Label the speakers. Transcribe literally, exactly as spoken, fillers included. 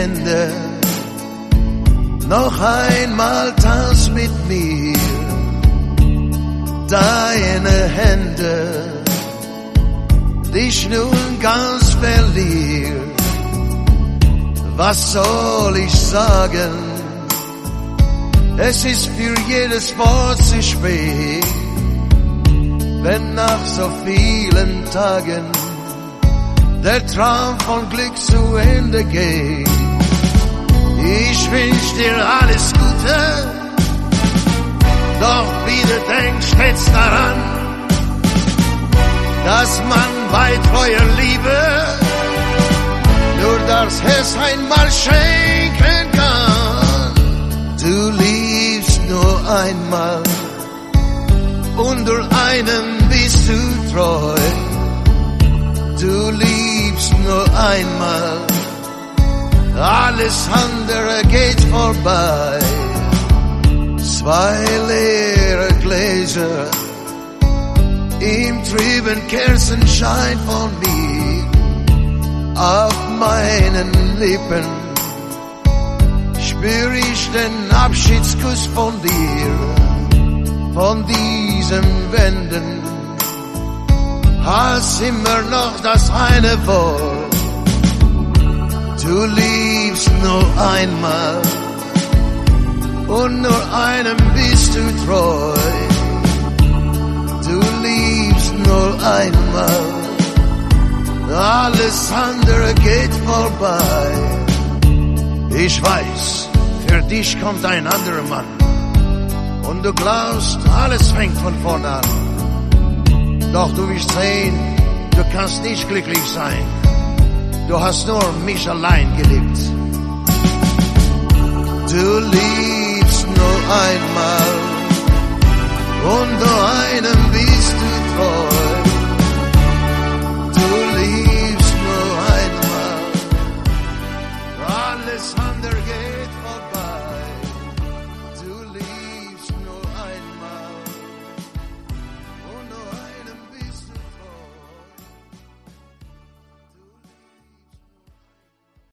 Speaker 1: Hände, noch einmal tanz mit mir, deine Hände, dich nun ganz verliert. Was soll ich sagen? Es ist für jedes Wort zu spät, wenn nach so vielen Tagen der Traum von Glück zu Ende geht. Ich wünsch dir alles Gute, doch bitte denk stets daran, dass man bei treuer Liebe nur das Herz einmal schenken kann. Du liebst nur einmal und nur einem bist du treu. Du liebst nur einmal, alles andere geht vorbei. Zwei leere Gläser im trüben Kerzenschein von mir, auf meinen Lippen spür ich den Abschiedskuss von dir, von diesen Wänden, als immer noch das eine Wort. Du liebst nur einmal und nur einem bist du treu. Du liebst nur einmal, alles andere geht vorbei. Ich weiß, für dich kommt ein anderer Mann und du glaubst, alles fängt von vorne an. Doch du wirst sehen, du kannst nicht glücklich sein. Du hast nur mich allein geliebt. Du liebst nur einmal und nur einem bist du treu.